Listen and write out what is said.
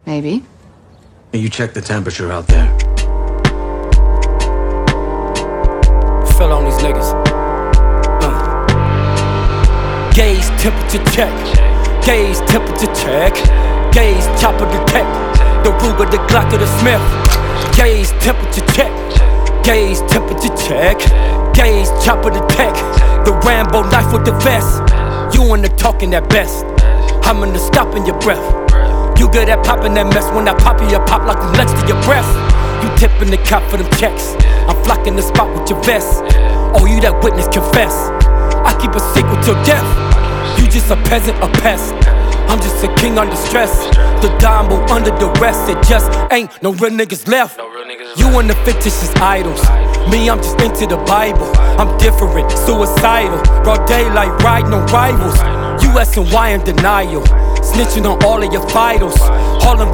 Maybe. You check the temperature out there. Fell on these niggas. Gauge temperature check. Gauge temperature check. Gauge chopper detect. The Ruger, the Glock, or the Smith. Gauge temperature check. Gauge temperature check. Gauge chopper detect. The Rambo knife with the vest. You in the talking at best. I'm in the stopping your breath. You good at popping that mess. When I pop you pop like I'm next to your breast. You tipping the cop for them checks. I'm flocking the spot with your vest. Oh, you that witness, confess. I keep a secret till death. You just a peasant, a pest. I'm just a king under stress. The Dumbo under duress. It just ain't no real niggas left. You and the fictitious idols. Me, I'm just into the Bible. I'm different, suicidal. Broad daylight, riding on rivals. US and Y in denial. Snitching on all of your vitals. All